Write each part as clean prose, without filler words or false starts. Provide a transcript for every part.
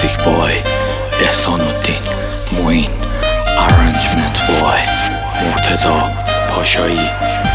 میوزیک بای احسان الدین معین، ارنجمنت بای مرتضی پاشایی.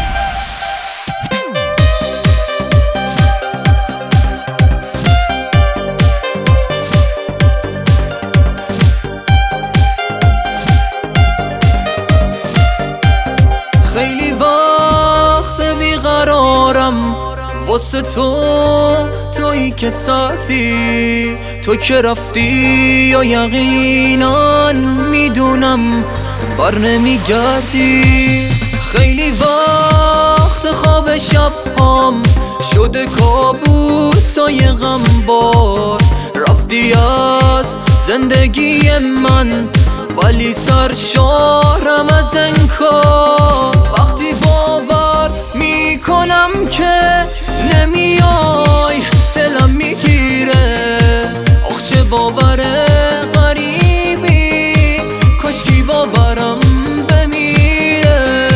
خیلی وقت بیقرارم واسه تویی که سردی، تو که رفتی یا یقینا میدونم بر نمیگردی. خیلی وقت خواب شبام شده کابوسای غمبار، رفتی از زندگی من ولی سرشارم از انکار. وقتی باور میکنم که نمیای دلم میگیره، آخ چه باور غریبی، کاشکی باورم بمیره.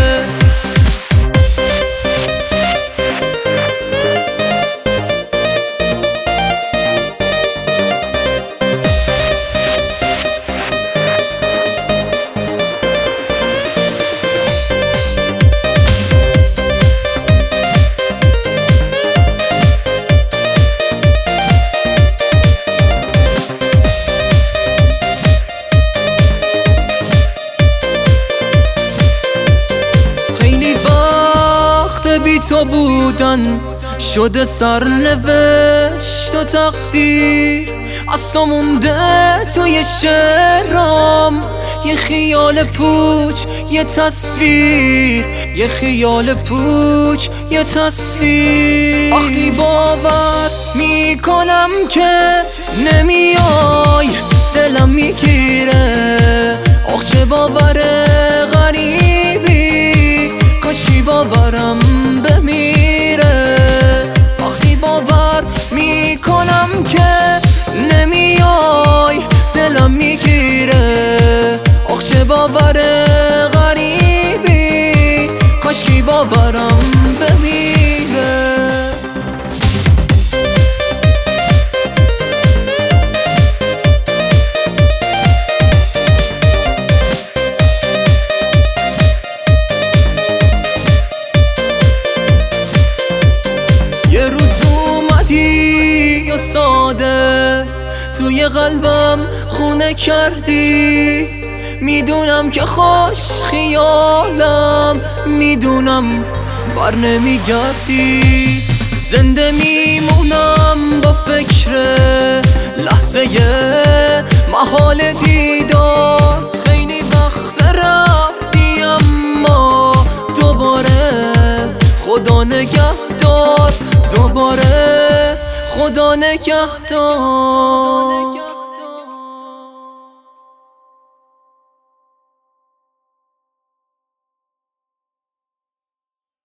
بی تو بودن شده سرنوشت و تقدیر، از تو مونده توی شعرام یه خیال پوچ یه تصویر، یه خیال پوچ یه تصویر. وقتی باور میکنم که نمیای دلم میگیره، آخ چه باور غریبی، کاشکی باورم بمیره. وقتی باور میکنم که نمیای دلم میگیره، آخ چه باور غریبی، کاشکی باورم بمیره. یه روز اومدی یا ساده توی قلبم خونه کردی، میدونم که خوش خیالم، میدونم بر نمیگردی. زنده میمونم با فکر لحظه محال دیدار، خیلی وقت رفتی اما دوباره خدا نگهدار، دوباره خدا نگهدار.